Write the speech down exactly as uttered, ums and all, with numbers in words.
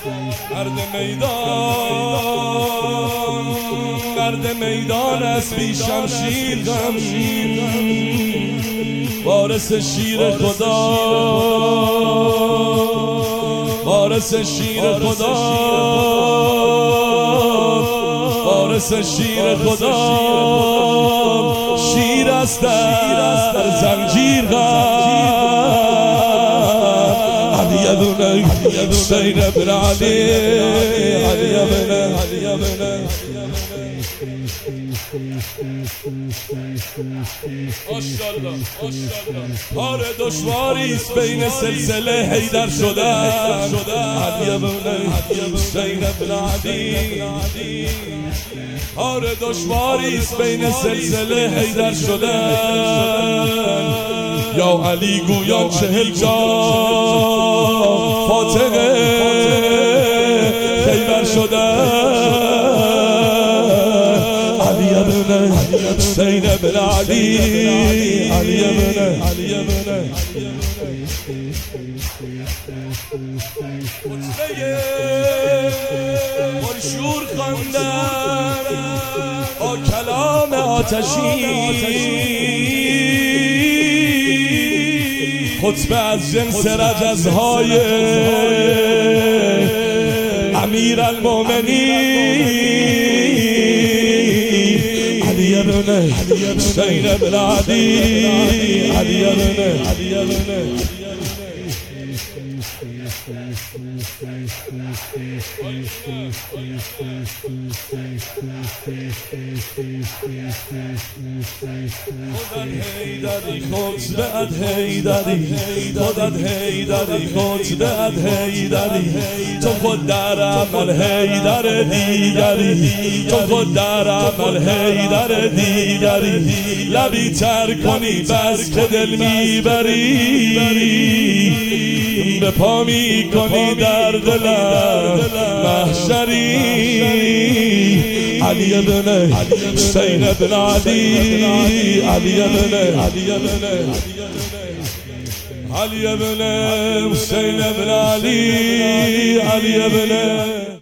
مرد میدان مرد میدان است بی شمشیر غم وارث شیر خدا وارث شیر خدا وارث شیر خدا شیر است در زنجیر غم علی ابن حسین بن علی علی ابن علی ابن ماشاءالله ماشاءالله کار دشواری است بین سلسله حیدر شدن علی ابن حسین بن علی کار دشواری است بین سلسله حیدر شدن یا علی گویان چهل جا فاتحه خیبر شدن علی ابن حسین بن علی علی ابن علی ابن پرشور خواندن با کلام آتشی خطبه از جنس رجزهای امیر المومنین علی ابن حسین بن علی علی ابن علی ابن خطبه اد حیدری خودت حیدری خطبه اد حیدری تو خود در عمل حیدر دیگری تو خود در عمل حیدر دیگری لبی تر کنی بس که دل میبری به پا می کنی در دلم محشری علی ابن حسین بن علی علی ابن علی ابن علی ابن حسین بن علی علی ابن